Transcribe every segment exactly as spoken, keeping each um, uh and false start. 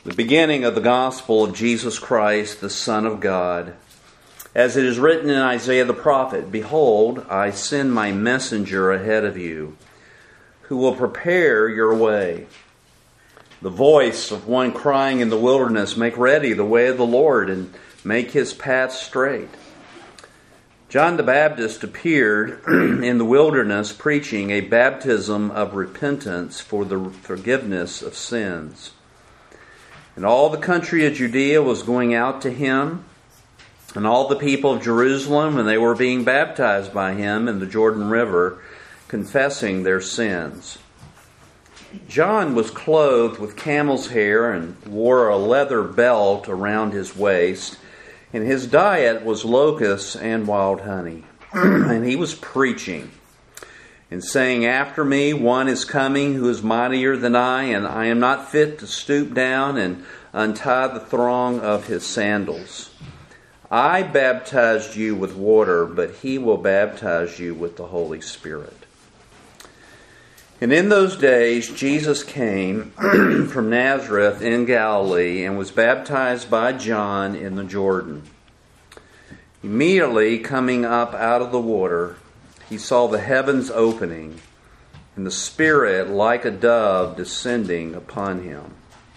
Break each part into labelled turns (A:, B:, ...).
A: The beginning of the gospel of Jesus Christ, the Son of God. As it is written in Isaiah the prophet, "Behold, I send my messenger ahead of you, who will prepare your way." The voice of one crying in the wilderness, "Make ready the way of the Lord, and make his path straight." John the Baptist appeared in the wilderness preaching a baptism of repentance for the forgiveness of sins. And all the country of Judea was going out to him, and all the people of Jerusalem, and they were being baptized by him in the Jordan River, confessing their sins. John was clothed with camel's hair and wore a leather belt around his waist, and his diet was locusts and wild honey. And he was preaching and saying, "After me one is coming who is mightier than I, and I am not fit to stoop down and untie the thong of his sandals. I baptized you with water, but he will baptize you with the Holy Spirit." And in those days Jesus came from Nazareth in Galilee and was baptized by John in the Jordan. Immediately coming up out of the water, he saw the heavens opening, and the Spirit like a dove descending upon him.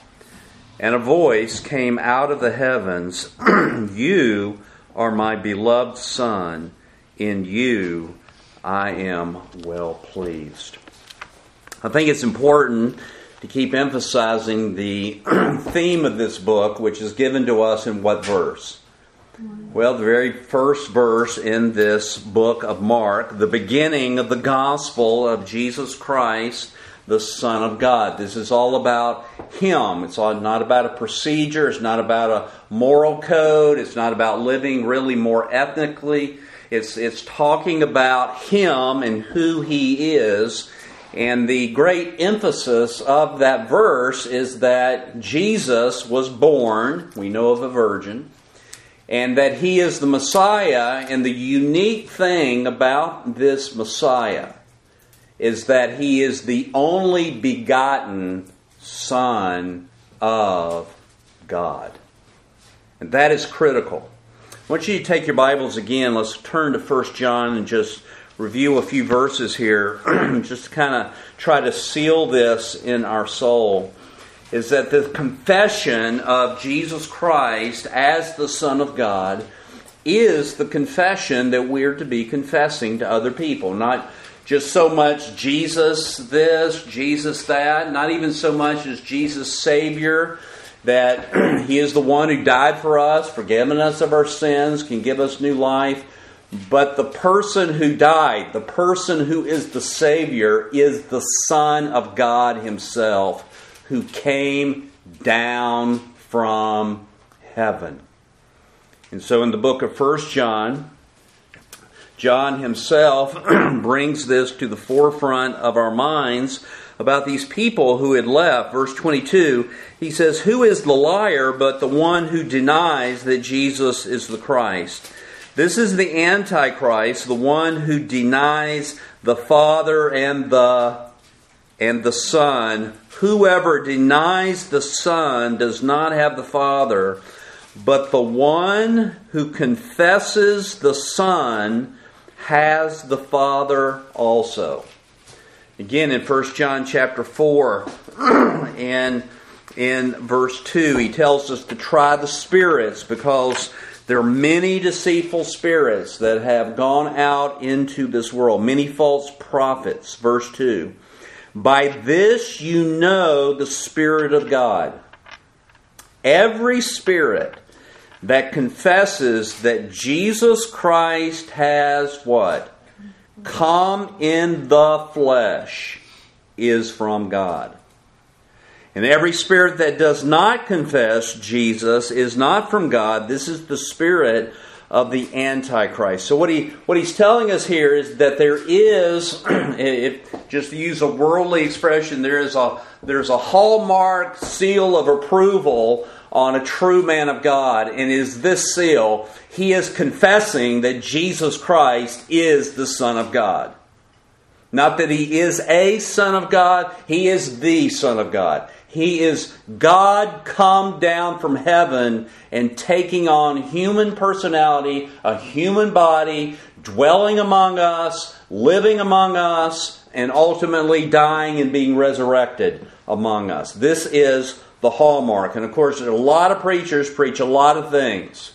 A: And a voice came out of the heavens, "You are my beloved Son, in you I am well pleased." I think it's important to keep emphasizing the theme of this book, which is given to us in what verse? Well, the very first verse in this book of Mark, the beginning of the gospel of Jesus Christ, the Son of God. This is all about Him. It's all not about a procedure. It's not about a moral code. It's not about living really more ethnically. It's, it's talking about Him and who He is. And the great emphasis of that verse is that Jesus was born, we know of a virgin, and that He is the Messiah. And the unique thing about this Messiah is that He is the only begotten Son of God. And that is critical. I want you to take your Bibles again. Let's turn to First John and just review a few verses here. Just to kind of try to seal this in our soul. Is that the confession of Jesus Christ as the Son of God is the confession that we're to be confessing to other people. Not just so much Jesus this, Jesus that. Not even so much as Jesus Savior, that He is the one who died for us, forgiven us of our sins, can give us new life. But the person who died, the person who is the Savior, is the Son of God Himself, who came down from heaven. And so in the book of First John, John himself brings this to the forefront of our minds about these people who had left. Verse twenty-two, he says, "Who is the liar but the one who denies that Jesus is the Christ? This is the Antichrist, the one who denies the Father and the and the Son. Whoever denies the Son does not have the Father, but the one who confesses the Son has the Father also." Again, in First John chapter four and in verse two, he tells us to try the spirits, because there are many deceitful spirits that have gone out into this world. Many false prophets. Verse two. "By this you know the Spirit of God. Every spirit that confesses that Jesus Christ has" what? "Come in the flesh is from God. And every spirit that does not confess Jesus is not from God. This is the spirit of the Antichrist." So what he what he's telling us here is that there is, if just to use a worldly expression, there is a there's a hallmark seal of approval on a true man of God, and is this seal: he is confessing that Jesus Christ is the Son of God. Not that He is a Son of God, He is the Son of God. He is God come down from heaven and taking on human personality, a human body, dwelling among us, living among us, and ultimately dying and being resurrected among us. This is the hallmark. And of course, a lot of preachers preach a lot of things,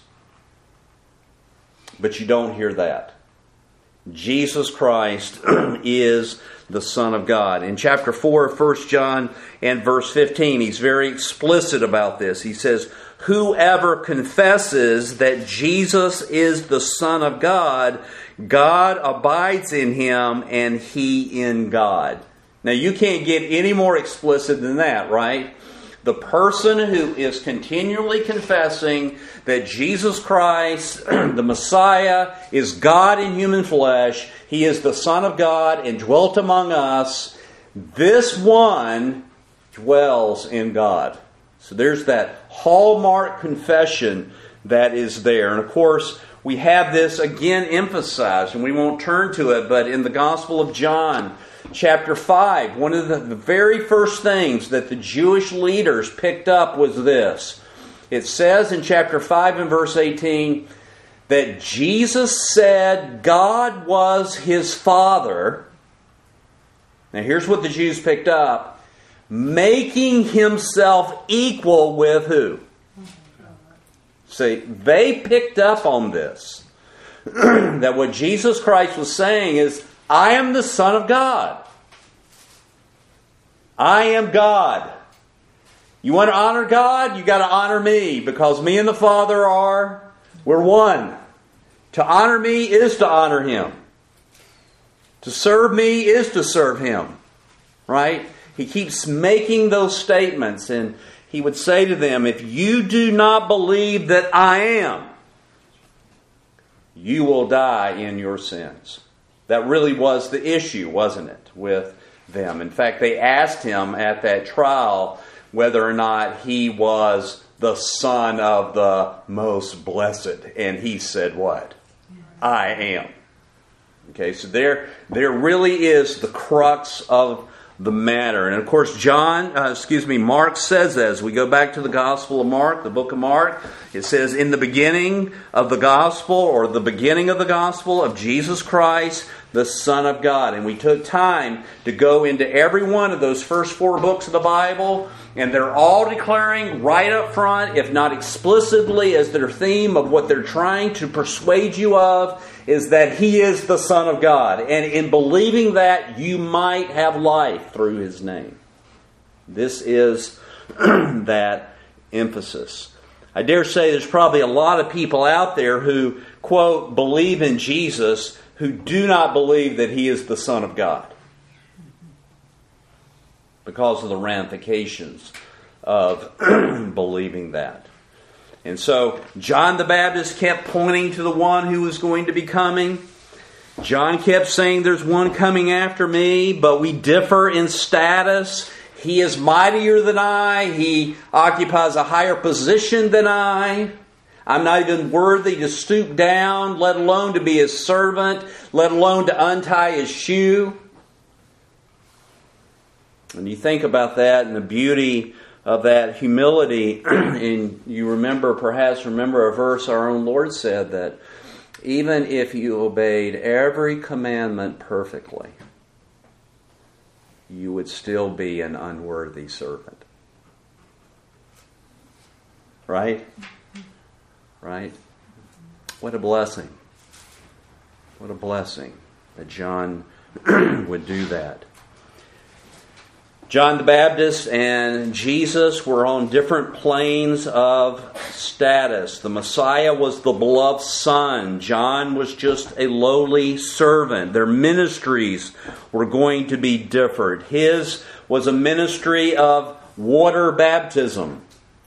A: but you don't hear that. Jesus Christ is the Son of God. In chapter four of First John and verse fifteen, he's very explicit about this. He says, whoever confesses that Jesus is the Son of God, God abides in him and he in God. Now you can't get any more explicit than that, right? The person who is continually confessing that Jesus Christ, the Messiah, is God in human flesh, He is the Son of God and dwelt among us, this one dwells in God. So there's that hallmark confession that is there. And of course, we have this again emphasized, and we won't turn to it, but in the Gospel of John, chapter five, one of the, the very first things that the Jewish leaders picked up was this. It says in chapter five and verse eighteen that Jesus said God was His Father. Now here's what the Jews picked up. Making Himself equal with who? See, they picked up on this. That what Jesus Christ was saying is, I am the Son of God. I am God. You want to honor God? You got to honor me, because me and the Father are, we're one. To honor me is to honor Him. To serve me is to serve Him. Right? He keeps making those statements, and He would say to them, if you do not believe that I am, you will die in your sins. That really was the issue, wasn't it, with them? In fact, they asked Him at that trial whether or not He was the Son of the Most Blessed. And He said what? I am. Okay, so there, there really is the crux of the matter. And of course, John, uh, excuse me, Mark says as we go back to the Gospel of Mark, the book of Mark, it says, in the beginning of the Gospel, or the beginning of the Gospel of Jesus Christ, the Son of God. And we took time to go into every one of those first four books of the Bible, and they're all declaring right up front, if not explicitly as their theme of what they're trying to persuade you of, is that He is the Son of God. And in believing that, you might have life through His name. This is that emphasis. I dare say there's probably a lot of people out there who, quote, believe in Jesus, who do not believe that He is the Son of God, because of the ramifications of believing that. And so John the Baptist kept pointing to the one who was going to be coming. John kept saying, there's one coming after me, but we differ in status. He is mightier than I. He occupies a higher position than I. I'm not even worthy to stoop down, let alone to be His servant, let alone to untie His shoe. And you think about that and the beauty of that humility, and you remember, perhaps remember a verse our own Lord said that even if you obeyed every commandment perfectly, you would still be an unworthy servant. Right? Right? What a blessing. What a blessing that John would do that. John the Baptist and Jesus were on different planes of status. The Messiah was the beloved Son. John was just a lowly servant. Their ministries were going to be different. His was a ministry of water baptism.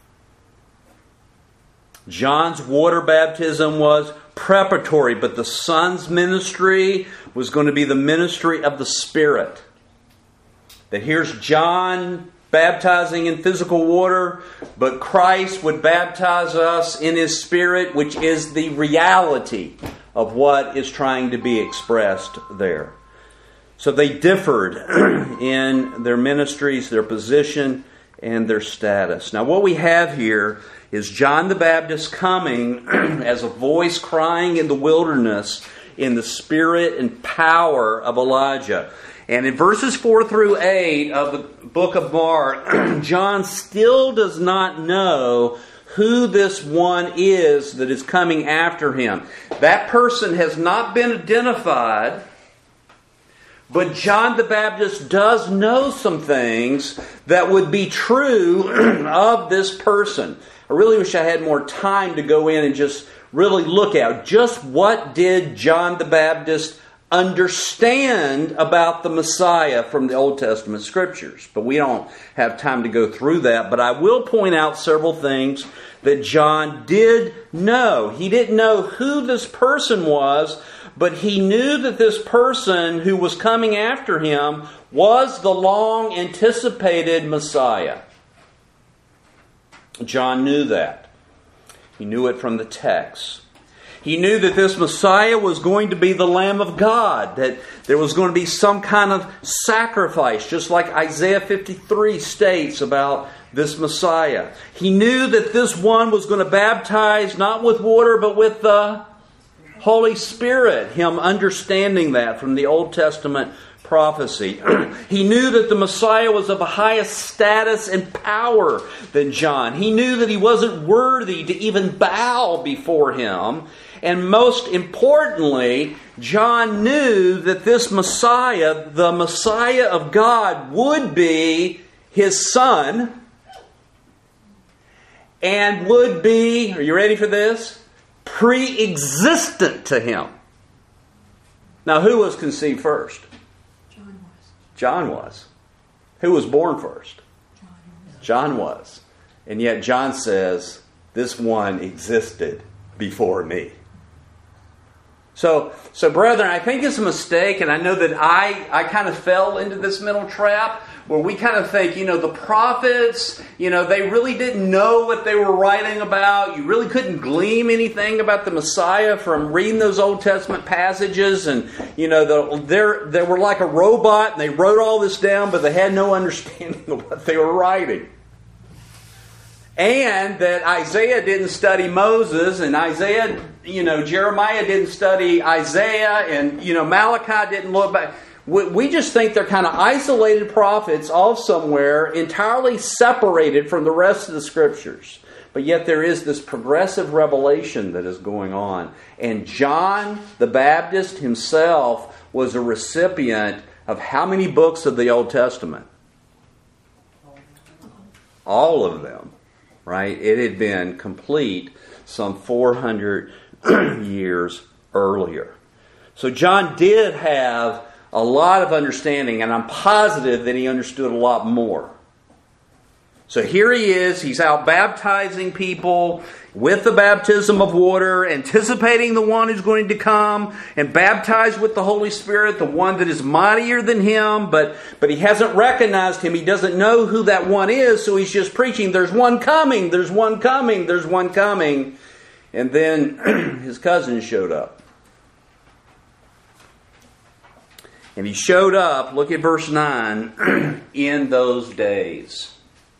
A: John's water baptism was preparatory, but the Son's ministry was going to be the ministry of the Spirit. That here's John baptizing in physical water, but Christ would baptize us in His Spirit, which is the reality of what is trying to be expressed there. So they differed in their ministries, their position, and their status. Now what we have here is John the Baptist coming as a voice crying in the wilderness in the spirit and power of Elijah. And in verses four through eight of the book of Mark, John still does not know who this one is that is coming after him. That person has not been identified, but John the Baptist does know some things that would be true of this person. I really wish I had more time to go in and just really look at just what did John the Baptist understand about the Messiah from the Old Testament Scriptures. But we don't have time to go through that. But I will point out several things that John did know. He didn't know who this person was, but he knew that this person who was coming after him was the long anticipated Messiah. John knew that. He knew it from the text. He knew that this Messiah was going to be the Lamb of God, that there was going to be some kind of sacrifice, just like Isaiah fifty-three states about this Messiah. He knew that this one was going to baptize not with water, but with the Holy Spirit, him understanding that from the Old Testament prophecy. He knew that the Messiah was of a higher status and power than John. He knew that he wasn't worthy to even bow before him. And most importantly, John knew that this Messiah, the Messiah of God, would be his son and would be, are you ready for this? Pre-existent to him. Now, who was conceived first?
B: John was.
A: John was. Who was born first?
B: John was.
A: John was. And yet John says, this one existed before me. So, so brethren, I think it's a mistake, and I know that I, I kind of fell into this mental trap where we kind of think, you know, the prophets, you know, they really didn't know what they were writing about. You really couldn't glean anything about the Messiah from reading those Old Testament passages. And, you know, the, they were like a robot, and they wrote all this down, but they had no understanding of what they were writing. And that Isaiah didn't study Moses, and Isaiah, you know, Jeremiah didn't study Isaiah, and, you know, Malachi didn't look back. We just think they're kind of isolated prophets off somewhere, entirely separated from the rest of the Scriptures. But yet there is this progressive revelation that is going on. And John the Baptist himself was a recipient of how many books of the Old Testament? All of them. Right? It had been complete some four hundred years earlier. So John did have a lot of understanding, and I'm positive that he understood a lot more. So here he is, he's out baptizing people with the baptism of water, anticipating the one who's going to come and baptize with the Holy Spirit, the one that is mightier than him, but, but he hasn't recognized him. He doesn't know who that one is, so he's just preaching, there's one coming, there's one coming, there's one coming. And then his cousin showed up. And he showed up, look at verse nine, in those days.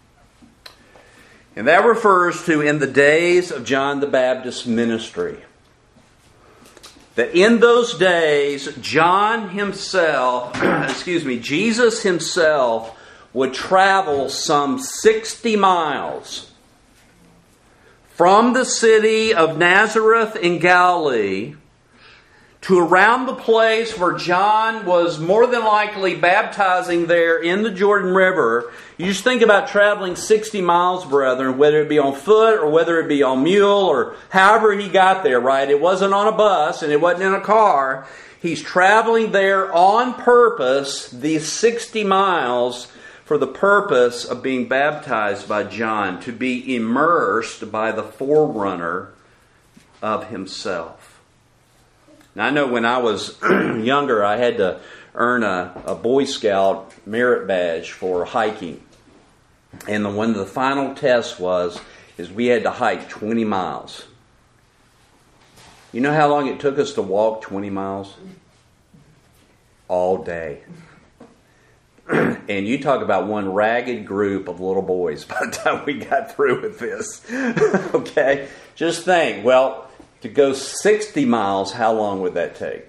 A: And that refers to in the days of John the Baptist's ministry. That in those days, John himself, excuse me, Jesus himself would travel some sixty miles from the city of Nazareth in Galilee to around the place where John was more than likely baptizing there in the Jordan River. You just think about traveling sixty miles, brethren, whether it be on foot or whether it be on mule or however he got there, right? It wasn't on a bus and it wasn't in a car. He's traveling there on purpose, these sixty miles, for the purpose of being baptized by John, to be immersed by the forerunner of himself. Now, I know when I was younger, I had to earn a, a Boy Scout merit badge for hiking. And the, one of the final tests was, is we had to hike twenty miles. You know how long it took us to walk twenty miles? All day. And you talk about one ragged group of little boys by the time we got through with this. Okay? Just think, well, to go sixty miles, how long would that take?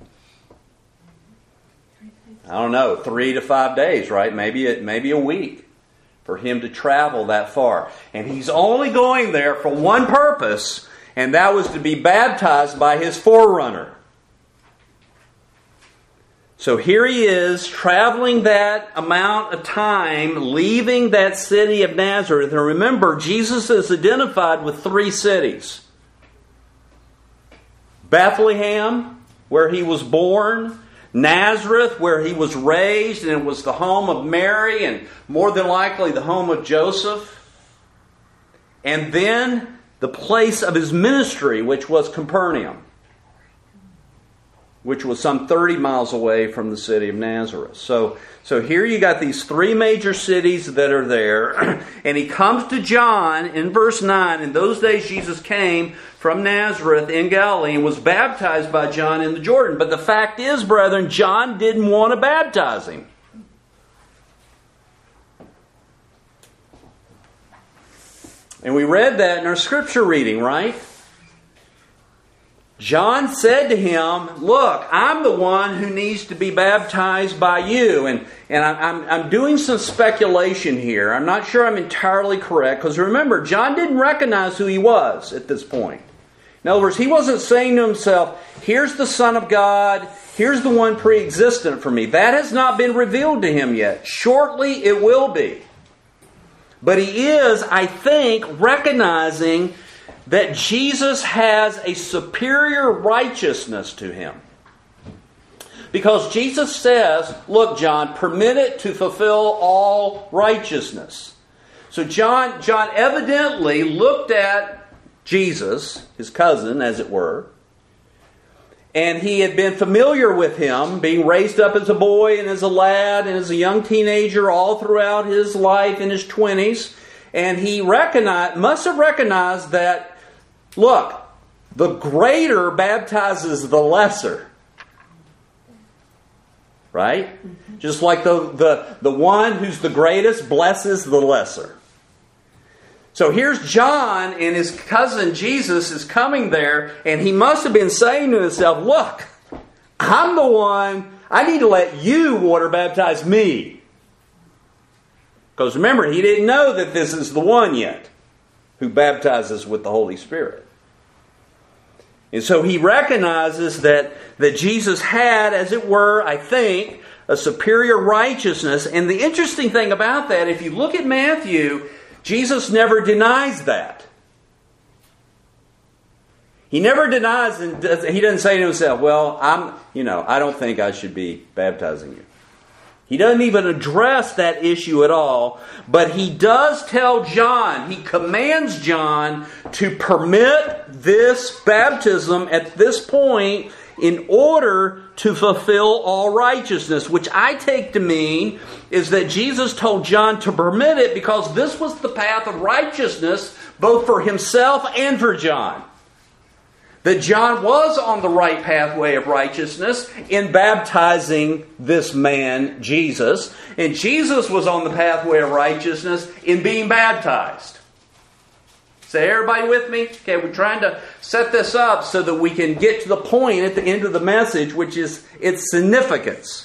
A: I don't know, three to five days, right? Maybe a, maybe a week for him to travel that far. And he's only going there for one purpose, and that was to be baptized by his forerunner. So here he is, traveling that amount of time, leaving that city of Nazareth. And remember, Jesus is identified with three cities. Bethlehem, where he was born. Nazareth, where he was raised, and it was the home of Mary, and more than likely the home of Joseph. And then the place of his ministry, which was Capernaum, which was some thirty miles away from the city of Nazareth. So, so here you got these three major cities that are there. And he comes to John in verse nine. In those days Jesus came from Nazareth in Galilee and was baptized by John in the Jordan. But the fact is, brethren, John didn't want to baptize him. And we read that in our scripture reading, right? John said to him, look, I'm the one who needs to be baptized by you. And, and I'm, I'm doing some speculation here. I'm not sure I'm entirely correct. Because remember, John didn't recognize who he was at this point. In other words, he wasn't saying to himself, here's the Son of God. Here's the one pre-existent for me. That has not been revealed to him yet. Shortly it will be. But he is, I think, recognizing that Jesus has a superior righteousness to him. Because Jesus says, look, John, permit it to fulfill all righteousness. So John, John evidently looked at Jesus, his cousin, as it were, and he had been familiar with him, being raised up as a boy and as a lad and as a young teenager all throughout his life in his twenties. And he recognized, must have recognized that, look, the greater baptizes the lesser. Right? Mm-hmm. Just like the, the, the one who's the greatest blesses the lesser. So here's John, and his cousin Jesus is coming there, and he must have been saying to himself, look, I'm the one, I need to let you water baptize me. Because remember, he didn't know that this is the one yet who baptizes with the Holy Spirit. And so he recognizes that, that Jesus had, as it were, I think, a superior righteousness. And the interesting thing about that, if you look at Matthew, Jesus never denies that. He never denies, and he doesn't say to himself, well, I'm, you know, I don't think I should be baptizing you. He doesn't even address that issue at all, but he does tell John, he commands John to permit this baptism at this point in order to fulfill all righteousness, which I take to mean is that Jesus told John to permit it because this was the path of righteousness both for himself and for John. That John was on the right pathway of righteousness in baptizing this man, Jesus. And Jesus was on the pathway of righteousness in being baptized. So everybody with me? Okay, we're trying to set this up so that we can get to the point at the end of the message, which is its significance.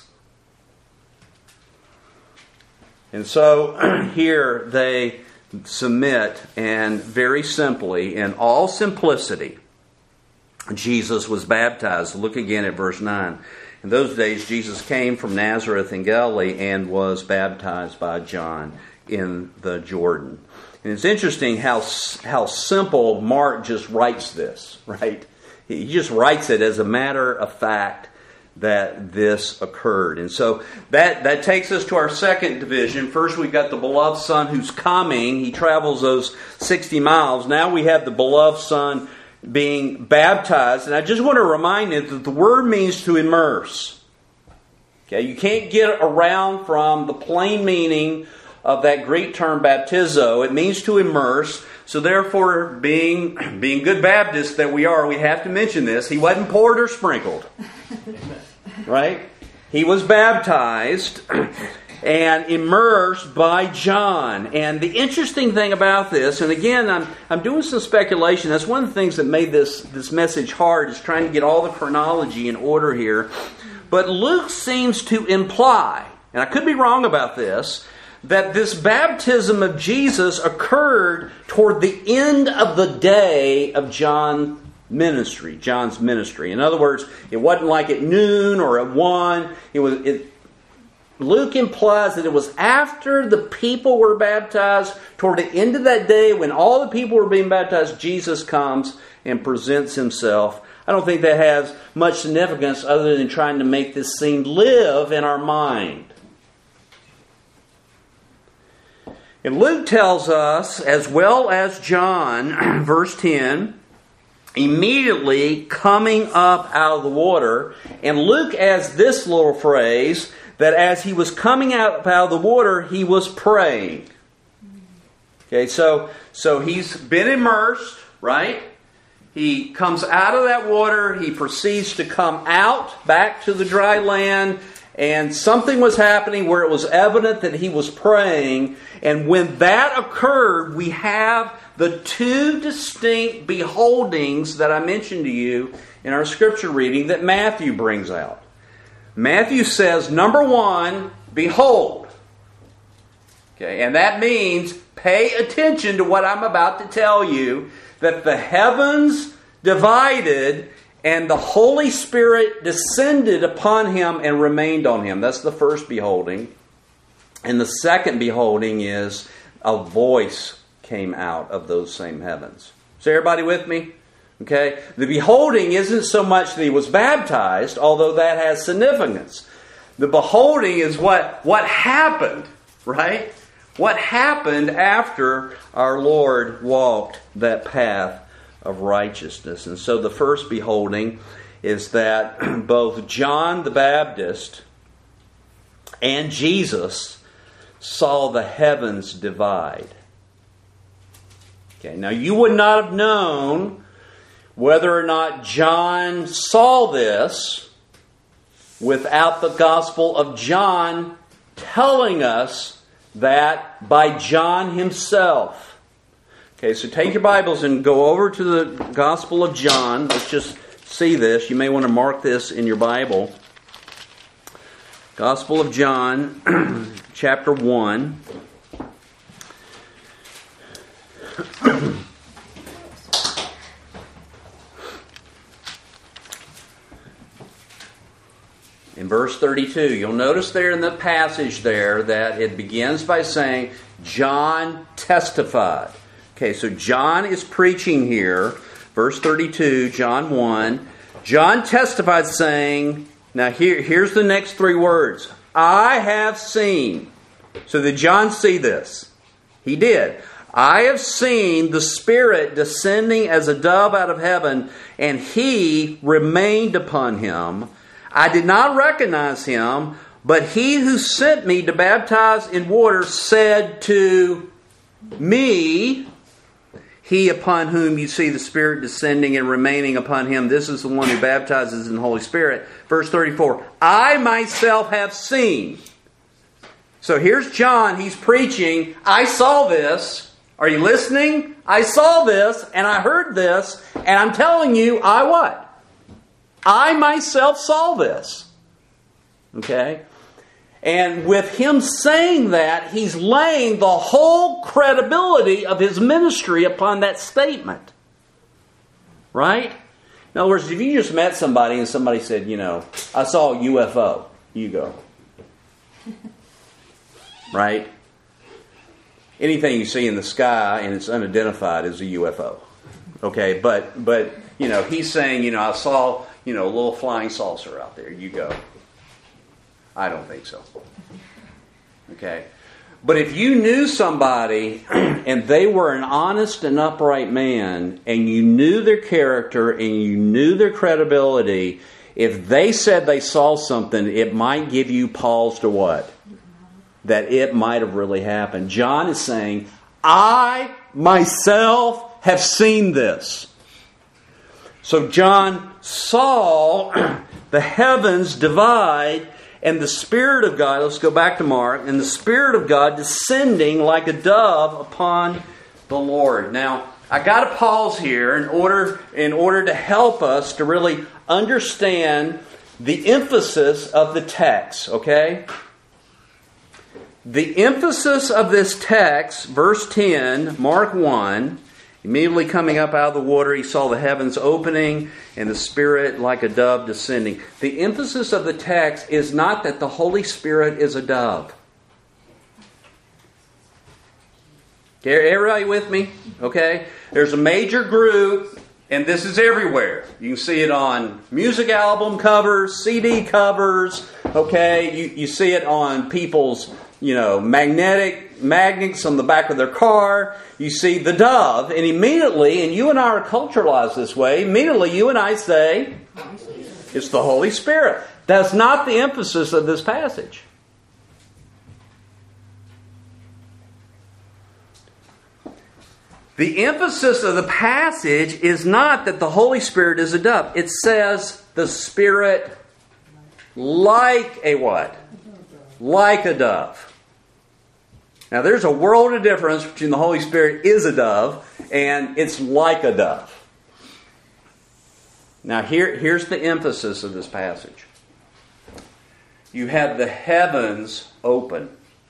A: And so here they submit, and very simply, in all simplicity, Jesus was baptized. Look again at verse nine. In those days, Jesus came from Nazareth in Galilee and was baptized by John in the Jordan. And it's interesting how how simple Mark just writes this, right? He just writes it as a matter of fact that this occurred. And so that, that takes us to our second division. First, we've got the beloved Son who's coming. He travels those sixty miles. Now we have the beloved Son being baptized. And I just want to remind you that the word means to immerse. Okay, you can't get around from the plain meaning of that Greek term baptizo. It means to immerse. So therefore, being being good Baptists that we are, we have to mention this. He wasn't poured or sprinkled. Right? He was baptized. and immersed by John. And the interesting thing about this, and again, I'm I'm doing some speculation. That's one of the things that made this, this message hard, is trying to get all the chronology in order here. But Luke seems to imply, and I could be wrong about this, that this baptism of Jesus occurred toward the end of the day of John's ministry, John's ministry. In other words, it wasn't like at noon or at one. It was. It, Luke implies that it was after the people were baptized, toward the end of that day, when all the people were being baptized, Jesus comes and presents himself. I don't think that has much significance other than trying to make this scene live in our mind. And Luke tells us, as well as John, verse ten, immediately coming up out of the water. And Luke adds this little phrase, that as he was coming out out of the water, he was praying. Okay, so so he's been immersed, right? He comes out of that water. He proceeds to come out back to the dry land. And something was happening where it was evident that he was praying. And when that occurred, we have the two distinct beholdings that I mentioned to you in our scripture reading that Matthew brings out. Matthew says, number one, behold. Okay, and that means pay attention to what I'm about to tell you, that the heavens divided and the Holy Spirit descended upon him and remained on him. That's the first beholding. And the second beholding is a voice came out of those same heavens. Is everybody with me? Okay? The beholding isn't so much that he was baptized, although that has significance. The beholding is what, what happened, right? What happened after our Lord walked that path of righteousness. And so the first beholding is that both John the Baptist and Jesus saw the heavens divide. Okay, now you would not have known whether or not John saw this without the Gospel of John telling us that by John himself. Okay, so take your Bibles and go over to the Gospel of John. Let's just see this. You may want to mark this in your Bible. Gospel of John, chapter one. In verse thirty-two, you'll notice there in the passage there that it begins by saying, John testified. Okay, so John is preaching here. Verse thirty-two, John one. John testified saying, now here, here's the next three words. I have seen. So did John see this? He did. I have seen the Spirit descending as a dove out of heaven, and He remained upon him. I did not recognize him, but he who sent me to baptize in water said to me, he upon whom you see the Spirit descending and remaining upon him, this is the one who baptizes in the Holy Spirit. Verse thirty-four, I myself have seen. So here's John, he's preaching, I saw this. Are you listening? I saw this and I heard this, and I'm telling you, I what? I myself saw this. Okay? And with him saying that, he's laying the whole credibility of his ministry upon that statement. Right? In other words, if you just met somebody and somebody said, you know, I saw a U F O, you go. Right? Anything you see in the sky and it's unidentified is a U F O. Okay? But, but you know, he's saying, you know, I saw... You know, a little flying saucer out there. You go. I don't think so. Okay? But if you knew somebody and they were an honest and upright man, and you knew their character and you knew their credibility, if they said they saw something, it might give you pause to what? That it might have really happened. John is saying, I myself have seen this. So John saw the heavens divide, and the Spirit of God, let's go back to Mark, and the Spirit of God descending like a dove upon the Lord. Now, I got to pause here in order, in order to help us to really understand the emphasis of the text, okay? The emphasis of this text, verse ten, Mark one, immediately coming up out of the water, he saw the heavens opening and the Spirit like a dove descending. The emphasis of the text is not that the Holy Spirit is a dove. Everybody with me? Okay? There's a major group, and this is everywhere. You can see it on music album covers, C D covers, okay? You, you see it on people's, you know, magnetic magnets on the back of their car. You see the dove, and immediately, and you and I are culturalized this way, immediately you and I say, it's the Holy Spirit. That's not the emphasis of this passage. The emphasis of the passage is not that the Holy Spirit is a dove. It says the Spirit like a what? Like a dove. Now there's a world of difference between the Holy Spirit is a dove and it's like a dove. Now here, here's the emphasis of this passage. You have the heavens open.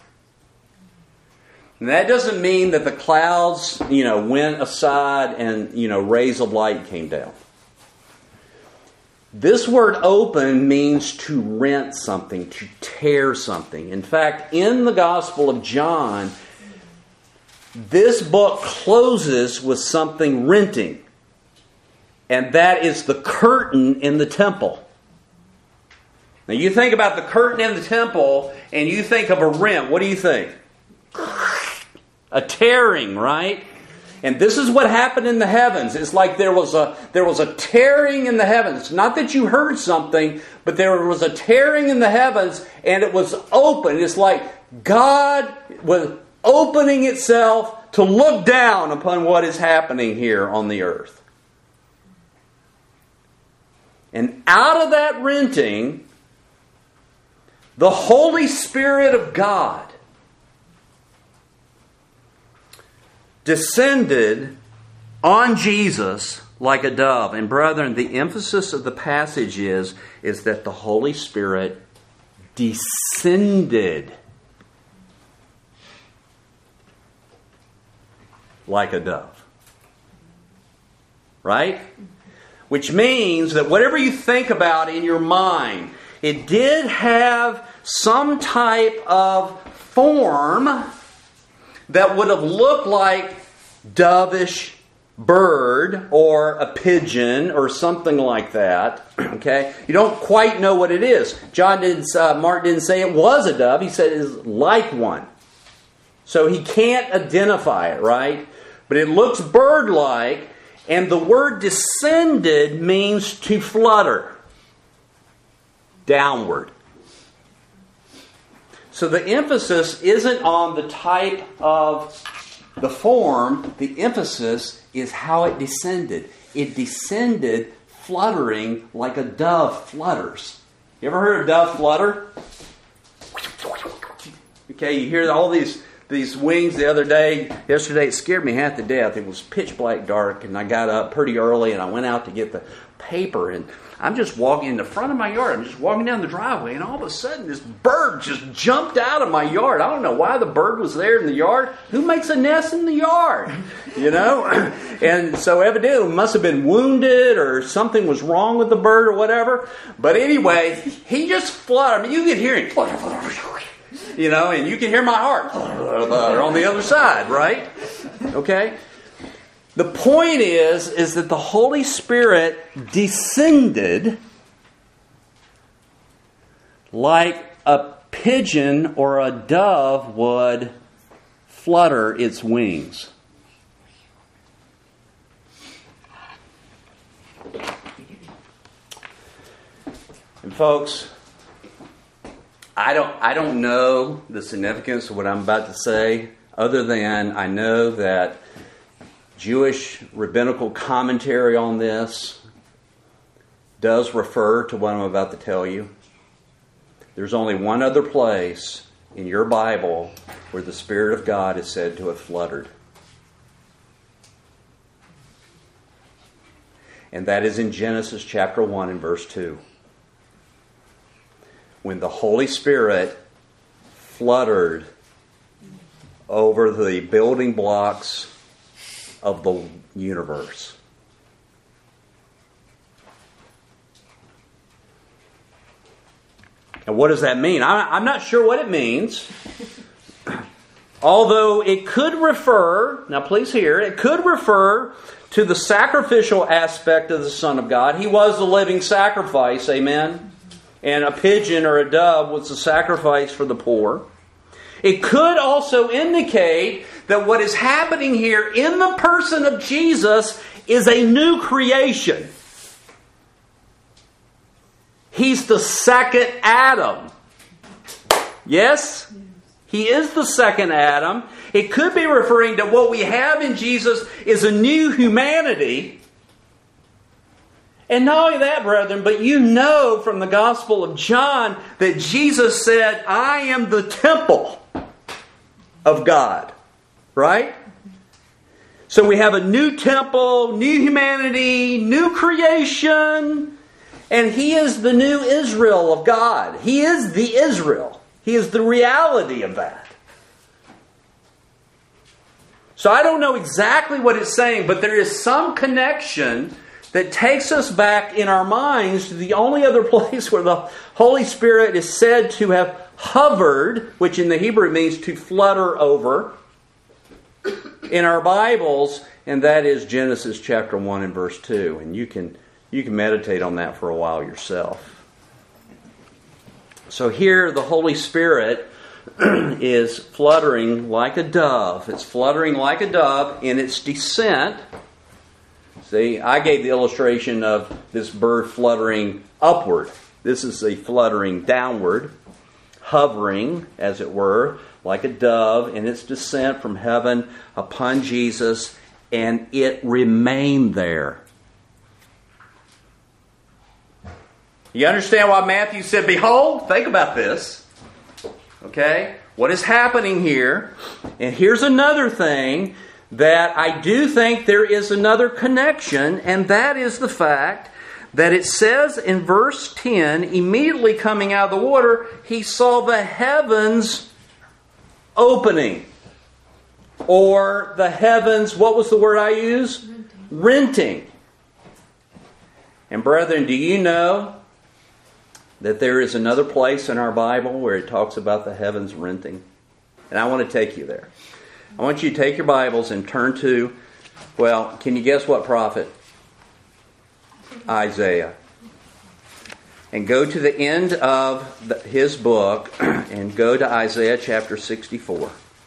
A: And that doesn't mean that the clouds, you know, went aside and, you know, rays of light came down. This word open means to rent something, to tear something. In fact, in the Gospel of John, this book closes with something renting. And that is the curtain in the temple. Now you think about the curtain in the temple and you think of a rent. What do you think? A tearing, right? And this is what happened in the heavens. It's like there was a there was a tearing in the heavens. Not that you heard something, but there was a tearing in the heavens and it was open. It's like God was opening itself to look down upon what is happening here on the earth. And out of that renting, the Holy Spirit of God descended on Jesus like a dove. And brethren, the emphasis of the passage is, is that the Holy Spirit descended like a dove. Right? Which means that whatever you think about in your mind, it did have some type of form that would have looked like dovish bird or a pigeon or something like that. Okay, you don't quite know what it is. John didn't. Uh, Mark didn't say it was a dove. He said it is like one. So he can't identify it, right? But it looks bird-like, and the word descended means to flutter downward. So the emphasis isn't on the type of the form. The emphasis is how it descended. It descended fluttering like a dove flutters. You ever heard a dove flutter? Okay, you hear all these these wings the other day. Yesterday it scared me half to death. It was pitch black dark and I got up pretty early and I went out to get the paper and I'm just walking in the front of my yard. I'm just walking down the driveway and all of a sudden this bird just jumped out of my yard. I don't know why the bird was there in the yard. Who makes a nest in the yard? You know? And so evidently it must have been wounded or something was wrong with the bird or whatever. But anyway, he just fluttered. I mean, you could hear him. You know, and you can hear my heart on the other side, right? Okay? The point is, is that the Holy Spirit descended like a pigeon or a dove would flutter its wings. And folks, I don't I don't know the significance of what I'm about to say, other than I know that Jewish rabbinical commentary on this does refer to what I'm about to tell you. There's only one other place in your Bible where the Spirit of God is said to have fluttered. And that is in Genesis chapter one and verse two. When the Holy Spirit fluttered over the building blocks of the universe. And what does that mean? I'm not sure what it means. Although it could refer, now please hear, it could refer to the sacrificial aspect of the Son of God. He was the living sacrifice, amen? And a pigeon or a dove was the sacrifice for the poor. It could also indicate that what is happening here in the person of Jesus is a new creation. He's the second Adam. Yes? He is the second Adam. It could be referring to what we have in Jesus is a new humanity. And not only that, brethren, but you know from the Gospel of John that Jesus said, I am the temple of God. Right? So we have a new temple, new humanity, new creation. And He is the new Israel of God. He is the Israel. He is the reality of that. So I don't know exactly what it's saying, but there is some connection that takes us back in our minds to the only other place where the Holy Spirit is said to have hovered, which in the Hebrew means to flutter over, in our Bibles, and that is Genesis chapter one and verse two. And you can you can meditate on that for a while yourself. So here the Holy Spirit is fluttering like a dove. It's fluttering like a dove in its descent. See, I gave the illustration of this bird fluttering upward. This is a fluttering downward, hovering, as it were, like a dove in its descent from heaven upon Jesus, and it remained there. You understand why Matthew said, behold? Think about this. Okay? What is happening here? And here's another thing that I do think there is another connection, and that is the fact that it says in verse ten, immediately coming out of the water, he saw the heavens opening. Or the heavens, what was the word I used?
B: Renting.
A: Renting. And brethren, do you know that there is another place in our Bible where it talks about the heavens renting? And I want to take you there. I want you to take your Bibles and turn to, well, can you guess what prophet? Isaiah. And go to the end of the, his book and go to Isaiah chapter sixty-four.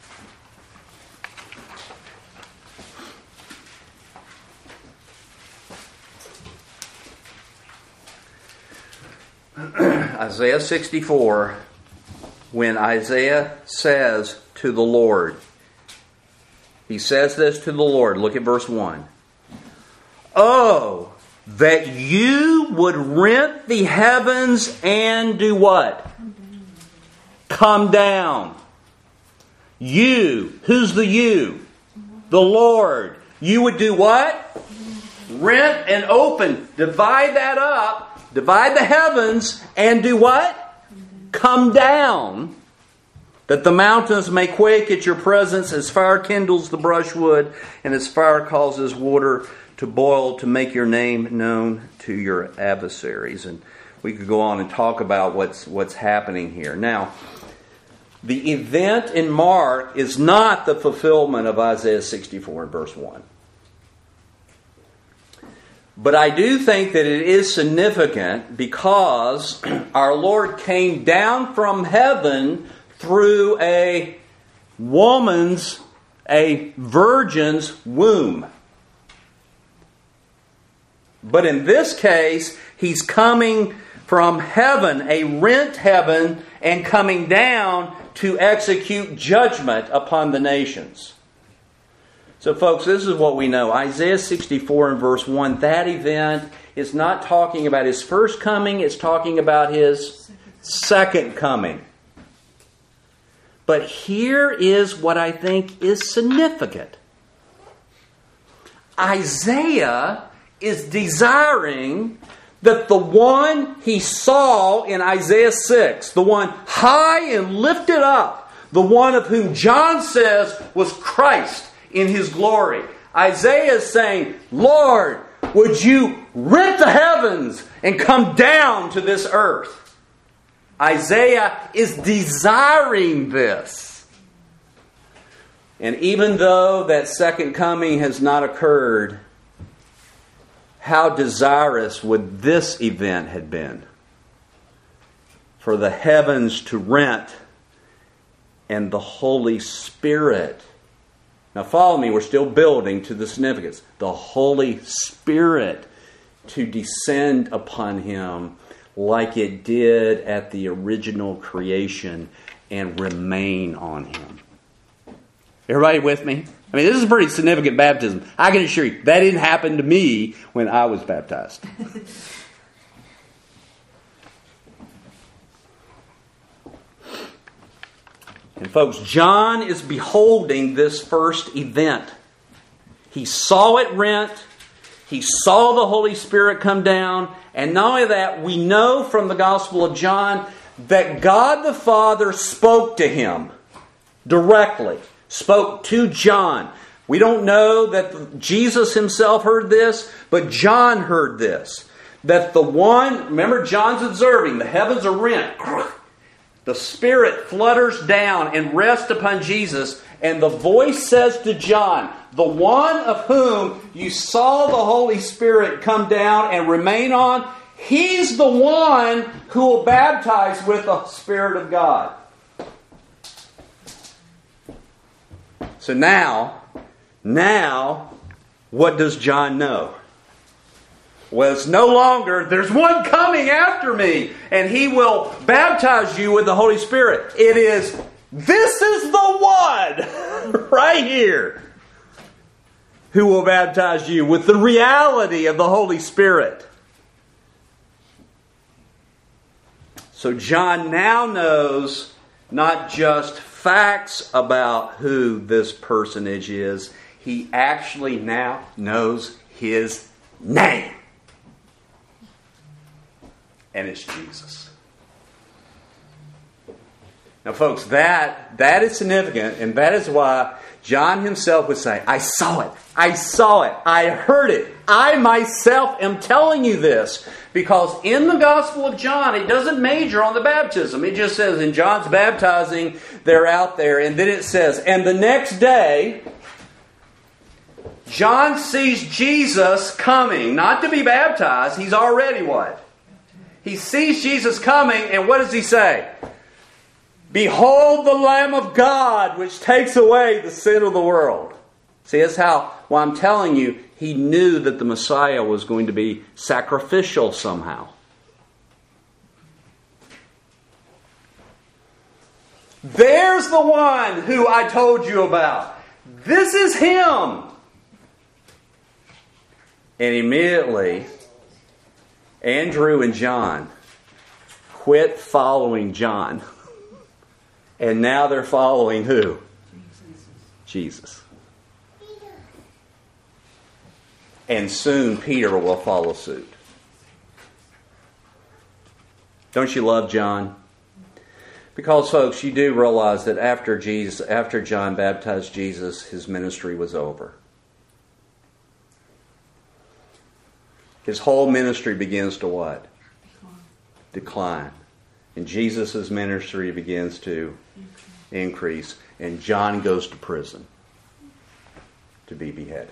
A: Isaiah sixty-four, when Isaiah says to the Lord, he says this to the Lord. Look at verse one. Oh, that you would rent the heavens and do what? Come down. You. Who's the you? The Lord. You would do what? Rent and open. Divide that up. Divide the heavens and do what? Come down. That the mountains may quake at your presence as fire kindles the brushwood and as fire causes water to boil to make your name known to your adversaries. And we could go on and talk about what's what's happening here. Now, the event in Mark is not the fulfillment of Isaiah sixty-four and verse one. But I do think that it is significant because our Lord came down from heaven through a woman's, a virgin's womb. But in this case, He's coming from heaven, a rent heaven, and coming down to execute judgment upon the nations. So folks, this is what we know. Isaiah sixty-four and verse one, that event is not talking about His first coming, it's talking about His second coming. But here is what I think is significant. Isaiah is desiring that the one he saw in Isaiah six, the one high and lifted up, the one of whom John says was Christ in His glory. Isaiah is saying, Lord, would you rent the heavens and come down to this earth? Isaiah is desiring this. And even though that second coming has not occurred, how desirous would this event have been? For the heavens to rent and the Holy Spirit. Now follow me, we're still building to the significance. The Holy Spirit to descend upon Him like it did at the original creation and remain on Him. Everybody with me? I mean, this is a pretty significant baptism. I can assure you, that didn't happen to me when I was baptized. And folks, John is beholding this first event. He saw it rent. He saw the Holy Spirit come down. And not only that, we know from the Gospel of John that God the Father spoke to him directly. Spoke to John. We don't know that Jesus Himself heard this, but John heard this. That the one, remember John's observing, the heavens are rent. The Spirit flutters down and rests upon Jesus. And the voice says to John, the one of whom you saw the Holy Spirit come down and remain on, He's the one who will baptize with the Spirit of God. So now, now, what does John know? Well, it's no longer, there's one coming after me, and He will baptize you with the Holy Spirit. It is, this is the one, right here, who will baptize you with the reality of the Holy Spirit. So John now knows not just facts about who this personage is, he actually now knows his name. And it's Jesus. Now folks, that, that is significant, and that is why John himself would say, I saw it, I saw it, I heard it. I myself am telling you this. Because in the Gospel of John, it doesn't major on the baptism. It just says in John's baptizing, they're out there. And then it says, and the next day, John sees Jesus coming, not to be baptized. He's already what? He sees Jesus coming, and what does he say? Behold the Lamb of God, which takes away the sin of the world. See, that's how, well, I'm telling you, he knew that the Messiah was going to be sacrificial somehow. There's the one who I told you about. This is Him. And immediately, Andrew and John quit following John. And now they're following who? Jesus. And soon Peter will follow suit. Don't you love John? Because, folks, you do realize that after Jesus, after John baptized Jesus, his ministry was over. His whole ministry begins to what? Decline. And Jesus' ministry begins to increase. And John goes to prison to be beheaded.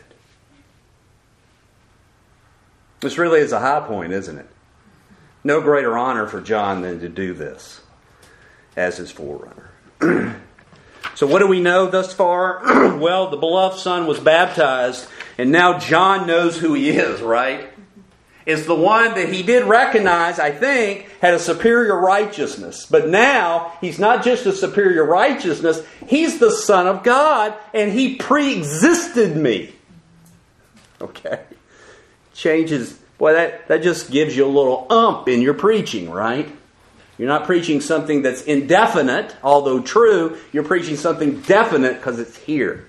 A: This really is a high point, isn't it? No greater honor for John than to do this as his forerunner. So what do we know thus far? Well, the beloved Son was baptized, and now John knows who he is, right? It's the one that he did recognize, I think, had a superior righteousness. But now, he's not just a superior righteousness, he's the Son of God, and he pre-existed me. Okay? Changes, boy, that, that just gives you a little ump in your preaching, right? You're not preaching something that's indefinite, although true. You're preaching something definite because it's here.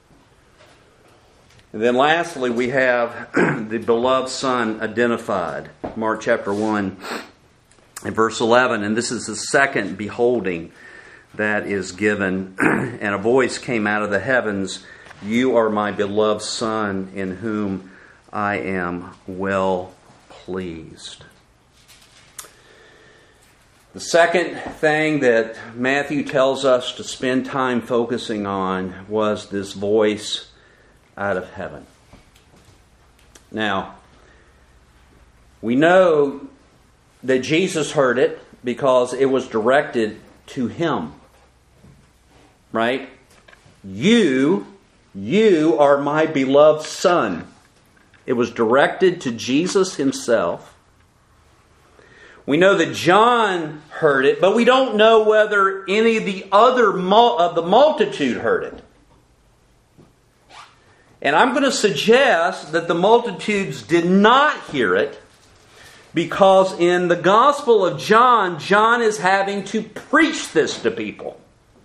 A: And then lastly, we have the beloved Son identified. Mark chapter one and verse eleven. And this is the second beholding that is given. And a voice came out of the heavens, "You are my beloved Son, in whom I am well pleased." The second thing that Matthew tells us to spend time focusing on was this voice out of heaven. Now, we know that Jesus heard it because it was directed to Him. Right? You, you are my beloved Son. It was directed to Jesus Himself. We know that John heard it, but we don't know whether any of the other mul- of the multitude heard it. And I'm going to suggest that the multitudes did not hear it, because in the Gospel of John, John is having to preach this to people.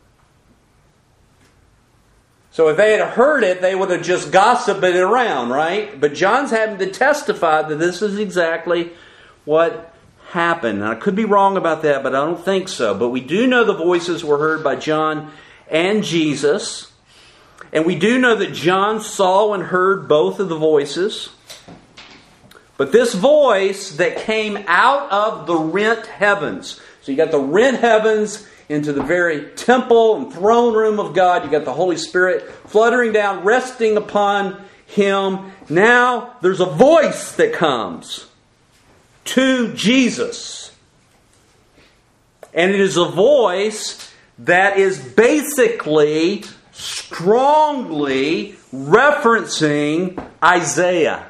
A: So if they had heard it, they would have just gossiped it around, right? But John's having to testify that this is exactly what happened. Now, I could be wrong about that, but I don't think so. But we do know the voices were heard by John and Jesus. And we do know that John saw and heard both of the voices. But this voice that came out of the rent heavens. So you got the rent heavens into the very temple and throne room of God. You got the Holy Spirit fluttering down, resting upon Him. Now there's a voice that comes to Jesus. And it is a voice that is basically strongly referencing Isaiah.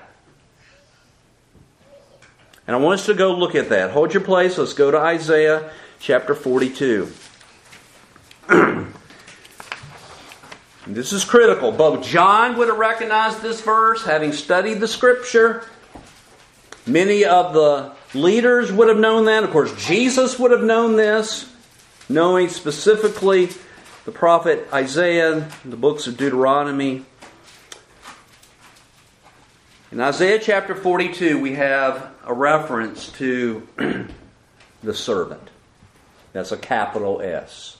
A: And I want us to go look at that. Hold your place. Let's go to Isaiah chapter forty-two. This is critical. Both John would have recognized this verse, having studied the Scripture. Many of the leaders would have known that. Of course, Jesus would have known this, knowing specifically the prophet Isaiah, the books of Deuteronomy. In Isaiah chapter forty-two, we have a reference to the servant. That's a capital S.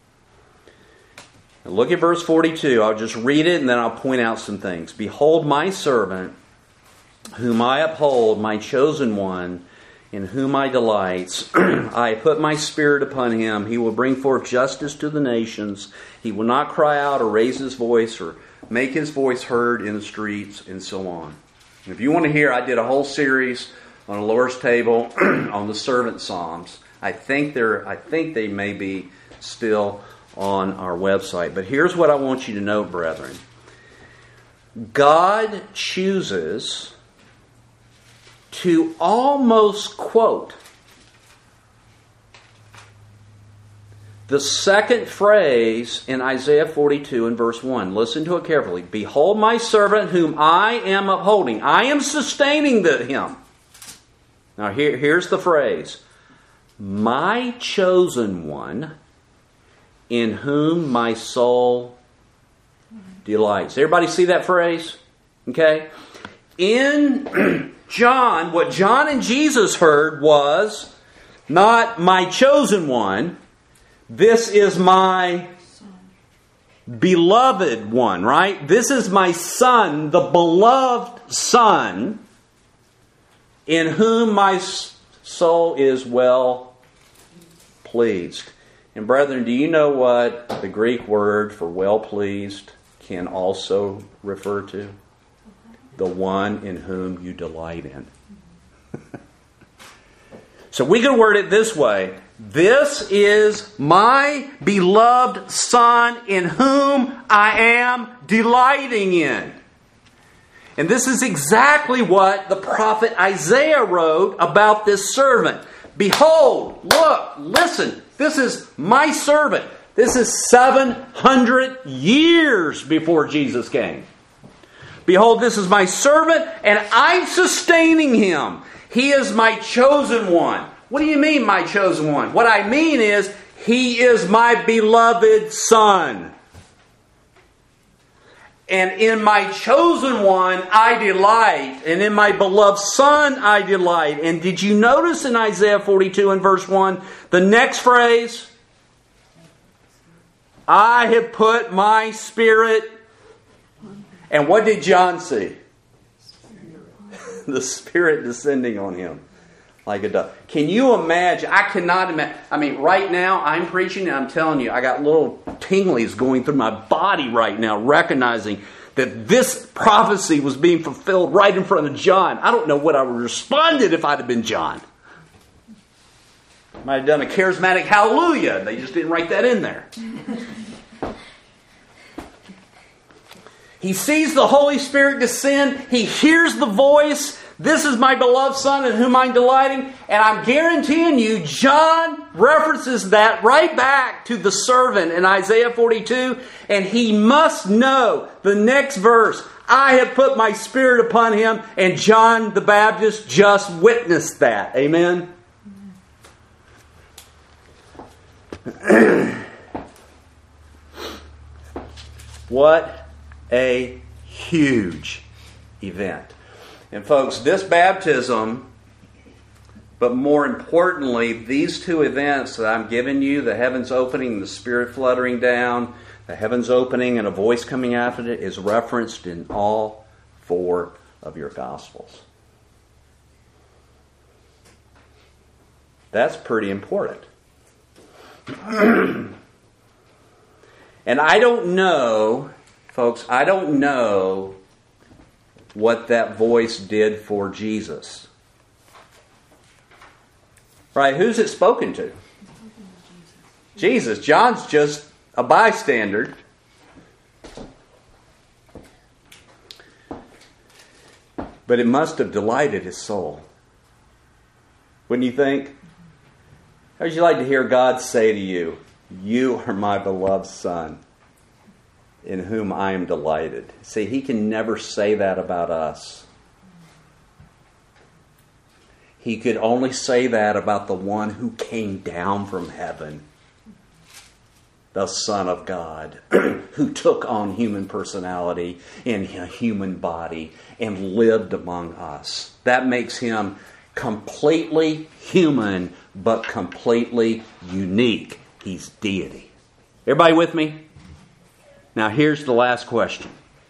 A: Now look at verse forty-two. I'll just read it and then I'll point out some things. "Behold my servant, whom I uphold, my chosen one, in whom I delight. I put my spirit upon him. He will bring forth justice to the nations. He will not cry out or raise his voice or make his voice heard in the streets," and so on. If you want to hear, I did a whole series on the Lord's table on the servant psalms. I think they're, I think they may be still on our website. But here's what I want you to know, brethren. God chooses to almost quote the second phrase in Isaiah forty-two and verse one. Listen to it carefully. "Behold my servant whom I am upholding." I am sustaining the, him. Now here, here's the phrase. "My chosen one, in whom my soul delights." Everybody see that phrase? Okay? In John, what John and Jesus heard was not "my chosen one." This is my beloved one, right? This is my Son, the beloved Son, in whom my soul is well pleased. And brethren, do you know what the Greek word for well pleased can also refer to? The one in whom you delight in. So we can word it this way. This is my beloved Son in whom I am delighting in. And this is exactly what the prophet Isaiah wrote about this servant. Behold, look, listen, this is my servant. This is seven hundred years before Jesus came. Behold, this is my servant, and I'm sustaining him. He is my chosen one. What do you mean, my chosen one? What I mean is, He is my beloved Son. And in my chosen one, I delight. And in my beloved Son, I delight. And did you notice in Isaiah forty-two and verse one, the next phrase? I have put my Spirit. And what did John see? The Spirit descending on him like a dove. Can you imagine? I cannot imagine. I mean, right now, I'm preaching and I'm telling you, I got little tinglies going through my body right now, recognizing that this prophecy was being fulfilled right in front of John. I don't know what I would have responded if I'd have been John. Might have done a charismatic hallelujah. They just didn't write that in there. He sees the Holy Spirit descend. He hears the voice. This is my beloved Son in whom I'm delighting. And I'm guaranteeing you, John references that right back to the servant in Isaiah forty-two. And he must know the next verse. I have put my Spirit upon him. And John the Baptist just witnessed that. Amen? What a huge event. And folks, this baptism, but more importantly, these two events that I'm giving you, the heavens opening and the Spirit fluttering down, the heavens opening and a voice coming after it, is referenced in all four of your Gospels. That's pretty important. And I don't know, folks, I don't know what that voice did for Jesus. Right? Who's it spoken to? Jesus. John's just a bystander. But it must have delighted his soul. Wouldn't you think? How would you like to hear God say to you, you are my beloved Son, in whom I am delighted? See, He can never say that about us. He could only say that about the one who came down from heaven, the Son of God, who took on human personality in a human body and lived among us. That makes Him completely human, but completely unique. He's deity. Everybody with me? Now here's the last question.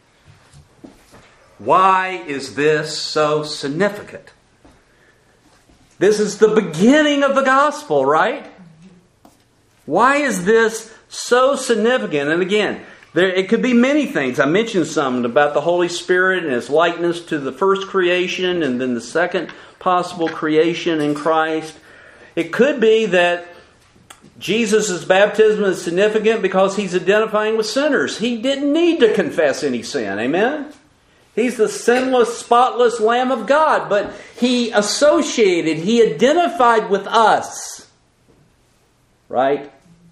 A: Why is this so significant? This is the beginning of the gospel, right? Why is this so significant? And again, there, it could be many things. I mentioned something about the Holy Spirit and His likeness to the first creation and then the second possible creation in Christ. It could be that Jesus' baptism is significant because He's identifying with sinners. He didn't need to confess any sin. Amen? He's the sinless, spotless Lamb of God. But He associated, He identified with us. Right?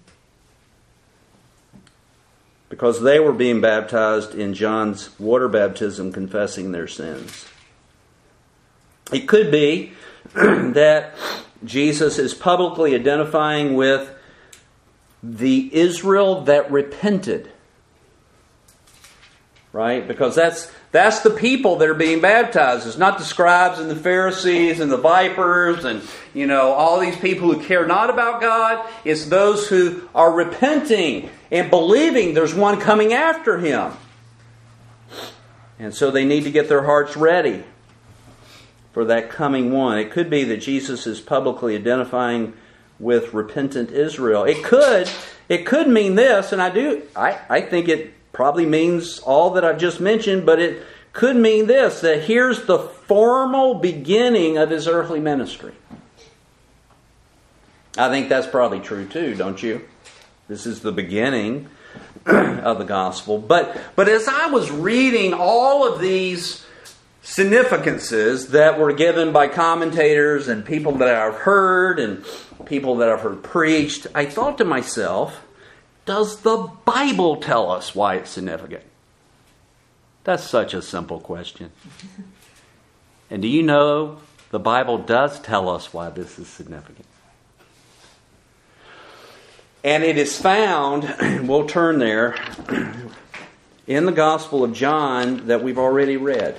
A: Because they were being baptized in John's water baptism, confessing their sins. It could be that Jesus is publicly identifying with the Israel that repented. Right? Because that's that's the people that are being baptized. It's not the scribes and the Pharisees and the vipers and, you know, all these people who care not about God. It's those who are repenting and believing there's one coming after Him. And so they need to get their hearts ready for that coming one. It could be that Jesus is publicly identifying with repentant Israel. It could, it could mean this, and I do, I, I think it probably means all that I've just mentioned, but it could mean this, that here's the formal beginning of His earthly ministry. I think that's probably true too, don't you? This is the beginning of the gospel. But, but as I was reading all of these significances that were given by commentators and people that I've heard and people that I've heard preached, I thought to myself, does the Bible tell us why it's significant? That's such a simple question. And do you know the Bible does tell us why this is significant. And it is found, we'll turn there, in the Gospel of John that we've already read.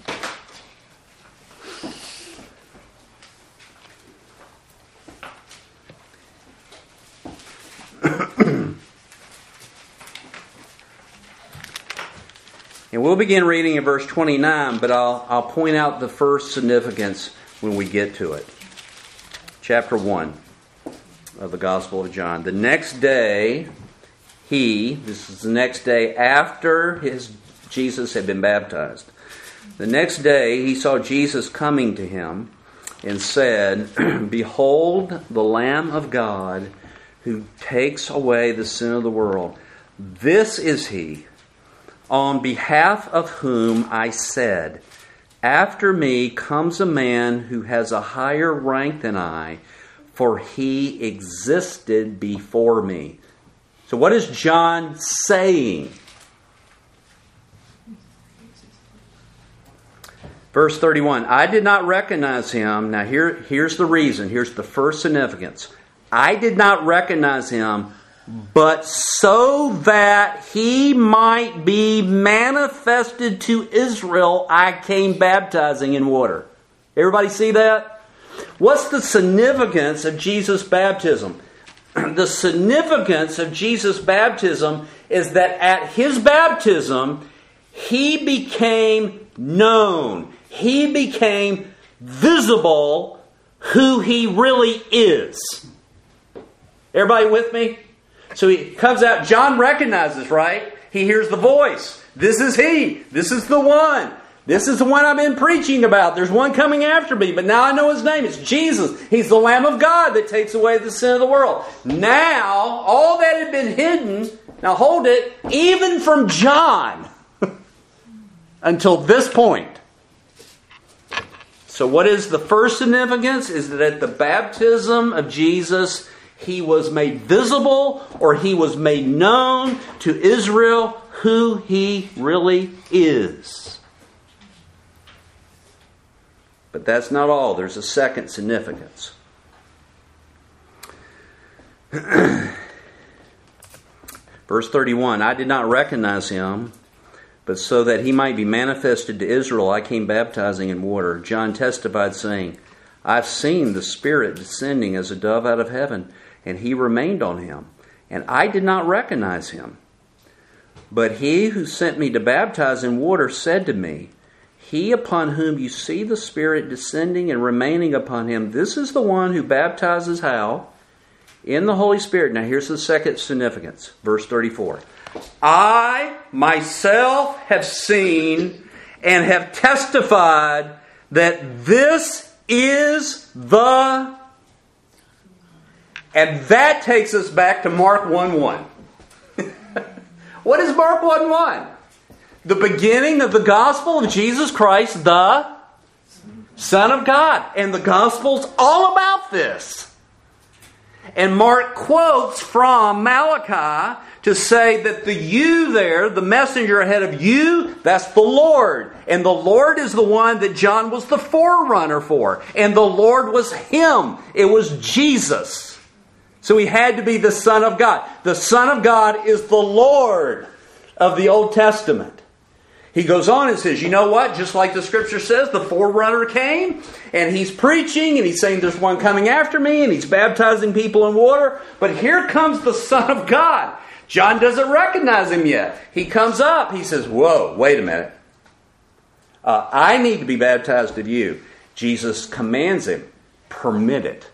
A: And we'll begin reading in verse twenty-nine, but I'll, I'll point out the first significance when we get to it. Chapter one of the Gospel of John. The next day, he, this is the next day after his Jesus had been baptized. The next day, he saw Jesus coming to him and said, "Behold, the Lamb of God who takes away the sin of the world. This is he, on behalf of whom I said, after me comes a man who has a higher rank than I, for he existed before me." So what is John saying? Verse thirty-one, "I did not recognize him." Now here, here's the reason. Here's the first significance. "I did not recognize him, but so that he might be manifested to Israel, I came baptizing in water." Everybody see that? What's the significance of Jesus' baptism? The significance of Jesus' baptism is that at his baptism, he became known. He became visible who he really is. Everybody with me? So he comes out. John recognizes, right? He hears the voice. This is he. This is the one. This is the one I've been preaching about. There's one coming after me, but now I know his name. It's Jesus. He's the Lamb of God that takes away the sin of the world. Now, all that had been hidden, now hold it, even from John, until this point. So what is the first significance? Is that at the baptism of Jesus, he was made visible, or he was made known to Israel who he really is. But that's not all. There's a second significance. Verse thirty-one, "I did not recognize him, but so that he might be manifested to Israel, I came baptizing in water. John testified, saying, I've seen the Spirit descending as a dove out of heaven, and he remained on him. And I did not recognize him. But he who sent me to baptize in water said to me, He upon whom you see the Spirit descending and remaining upon him, this is the one who baptizes how? In the Holy Spirit." Now here's the second significance. Verse thirty-four. "I myself have seen and have testified that this is the..." And that takes us back to Mark one one. What is Mark one one? The beginning of the gospel of Jesus Christ, the Son of God. And the gospel's all about this. And Mark quotes from Malachi to say that the you there, the messenger ahead of you, that's the Lord. And the Lord is the one that John was the forerunner for. And the Lord was Him. It was Jesus. So He had to be the Son of God. The Son of God is the Lord of the Old Testament. He goes on and says, you know what? Just like the Scripture says, the forerunner came and he's preaching and he's saying there's one coming after me and he's baptizing people in water. But here comes the Son of God. John doesn't recognize him yet. He comes up. He says, whoa, wait a minute. Uh, I need to be baptized of you. Jesus commands him, permit it.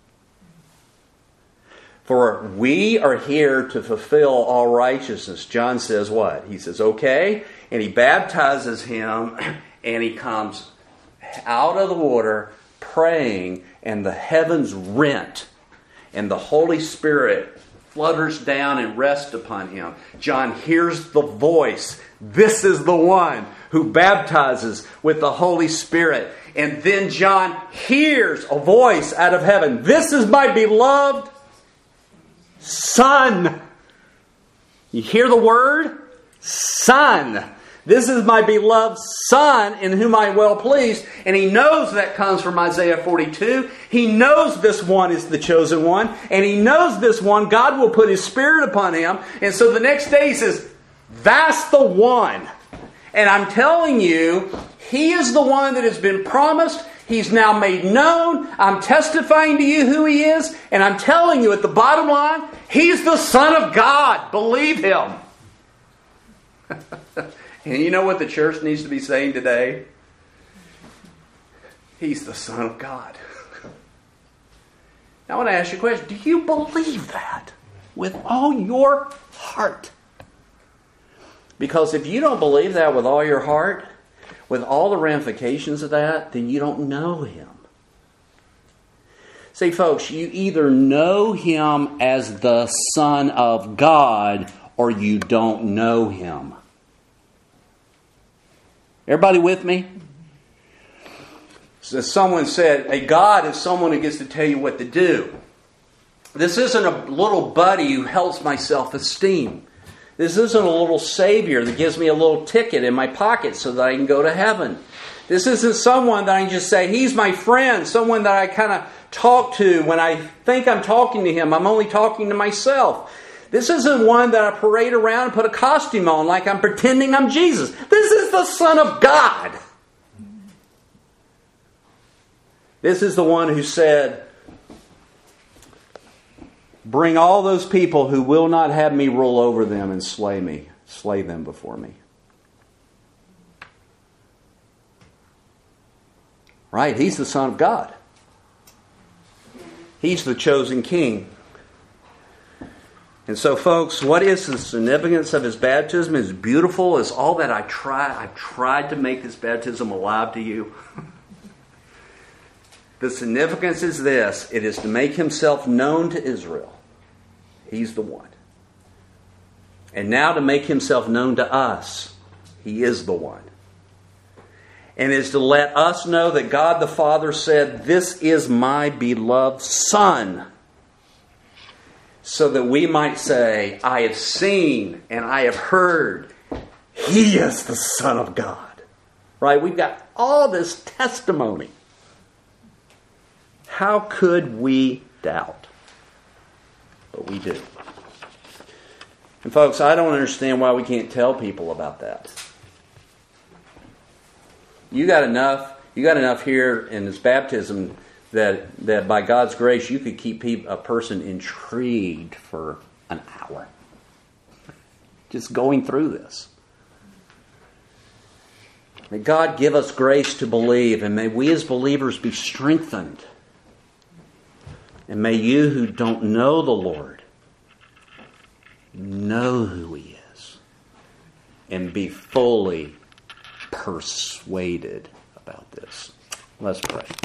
A: For we are here to fulfill all righteousness. John says what? He says, okay. And he baptizes him and he comes out of the water praying and the heavens rent and the Holy Spirit flutters down and rests upon him. John hears the voice. This is the one who baptizes with the Holy Spirit. And then John hears a voice out of heaven. This is my beloved Son. You hear the word? Son. This is my beloved Son in whom I am well pleased. And he knows that comes from Isaiah forty-two. He knows this one is the chosen one. And he knows this one, God will put His Spirit upon him. And so the next day he says, that's the one. And I'm telling you, He is the one that has been promised. He's now made known. I'm testifying to you who He is. And I'm telling you at the bottom line, He's the Son of God. Believe Him. And you know what the church needs to be saying today? He's the Son of God. Now I want to ask you a question. Do you believe that with all your heart? Because if you don't believe that with all your heart, with all the ramifications of that, then you don't know Him. See, folks, you either know Him as the Son of God or you don't know Him. Everybody with me? So someone said, a God is someone who gets to tell you what to do. This isn't a little buddy who helps my self-esteem. This isn't a little savior that gives me a little ticket in my pocket so that I can go to heaven. This isn't someone that I can just say, He's my friend, someone that I kind of talk to when I think I'm talking to Him. I'm only talking to myself. This isn't one that I parade around and put a costume on like I'm pretending I'm Jesus. This is the Son of God. This is the one who said, bring all those people who will not have me rule over them and slay me. Slay them before me. Right? He's the Son of God. He's the chosen King. And so, folks, what is the significance of His baptism? As beautiful as all that I try, I've tried to make this baptism alive to you. The significance is this. It is to make Himself known to Israel. He's the one. And now to make Himself known to us. He is the one. And is to let us know that God the Father said, this is my beloved Son. So that we might say, I have seen and I have heard. He is the Son of God. Right? We've got all this testimony. How could we doubt? But we do. And folks, I don't understand why we can't tell people about that. You got enough, you got enough here in this baptism that that by God's grace you could keep a person intrigued for an hour. Just going through this. May God give us grace to believe, and may we as believers be strengthened. And may you who don't know the Lord know who He is and be fully persuaded about this. Let's pray.